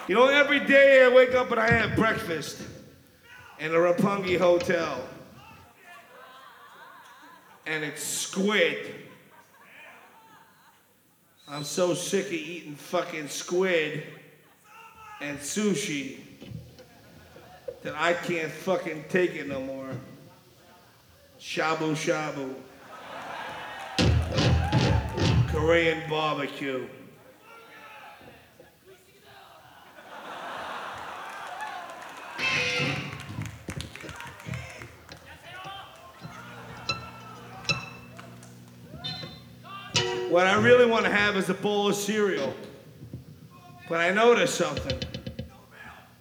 You know, every day I wake up and I have breakfast in a Roppongi hotel. And it's squid. I'm so sick of eating fucking squid and sushi that I can't fucking take it no more. Shabu shabu. Korean barbecue. What I really want to have is a bowl of cereal. But I noticed something.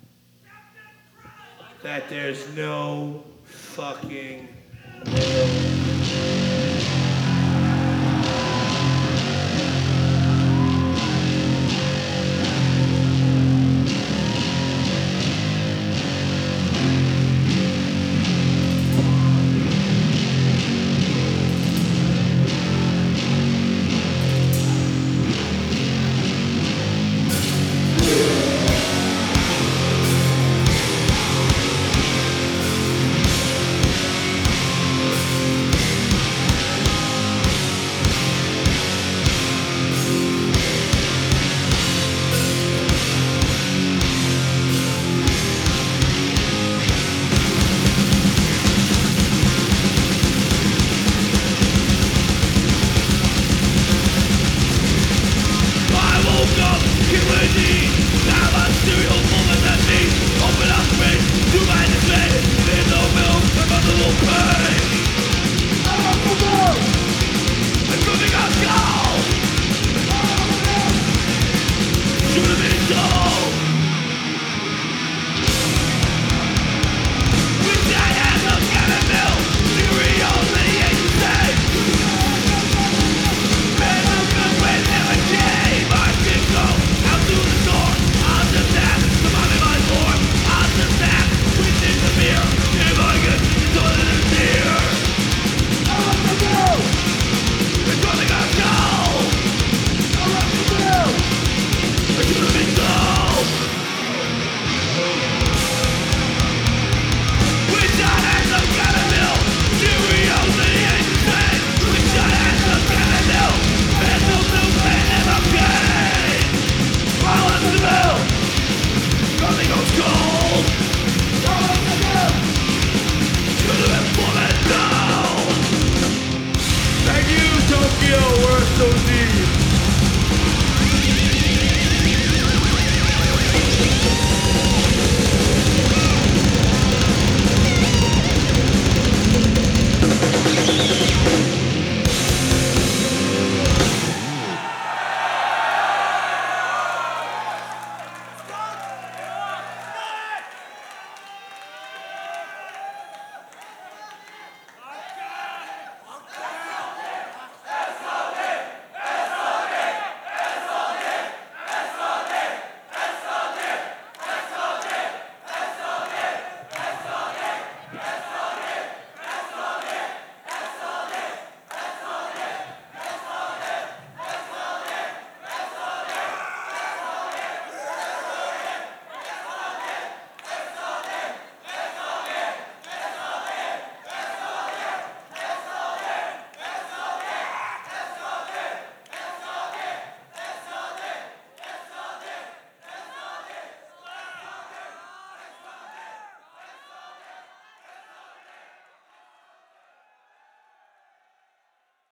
That there's no fucking milk.